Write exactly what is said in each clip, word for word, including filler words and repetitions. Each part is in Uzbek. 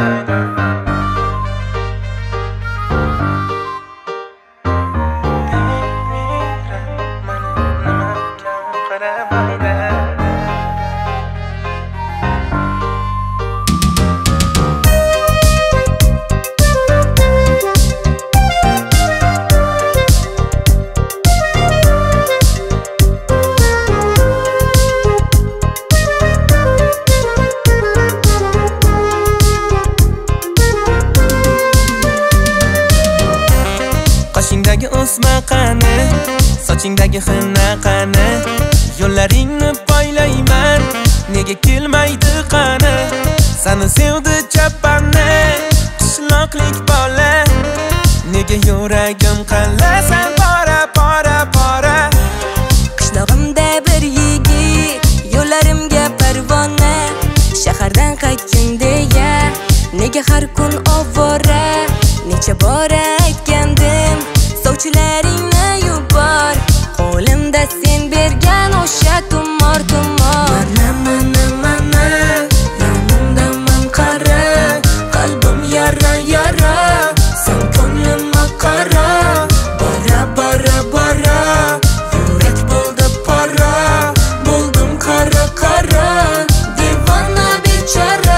Qoshingdagi o'sma qani, sochingdagi xina qani, yo'llaringni poylayman, nega kelmaydi qani? Seni sevdi chapani, qishloqlik bola, nega yuragim qallasan pora pora pora? Qishlog'imda bir yigit, yo'llarimga parvona, shahardan qaytgin deya, nega har kun ovora? Necha bora aytgandim, sovchilaringni yubor, qo'limda sen bergan o'sha tumor tumor. Mana mana mana, yonimdaman qara, qalbim yara yara, sen ko'nglimga qara, bora bora bora, yurak bo'ldi pora, bo'ldim qara qara, devona bechora.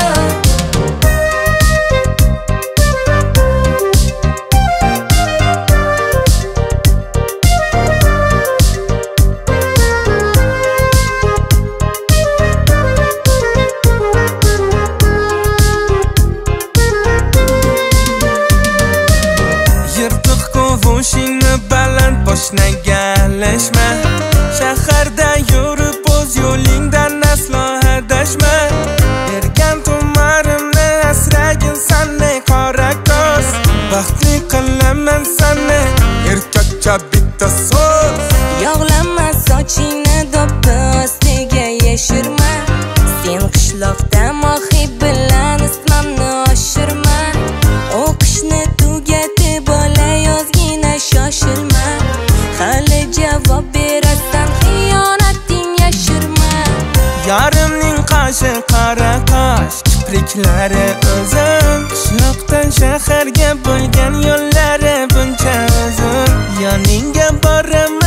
Qo'shingni baland boshnagalashma, shaharda yurib o'z yo'lingdan aslo adashma. Bergan tumarimni asragin sanday qora ko'z, baxtli qilaman seni erkakcha bitta so'z. Yog'lama sochingni do'ppi ostiga yashirma, sen qishloqda mohi bilan ismimni oshirma. O'qishni tugatib olayozgina shoshilma, hali javob berasan xiyonating yashirma. Yarimning qoshi qora qosh, kipriklari uzun, qishloqdan shaharga bo'lgan yo'llari buncha uzun. Yoningga boraman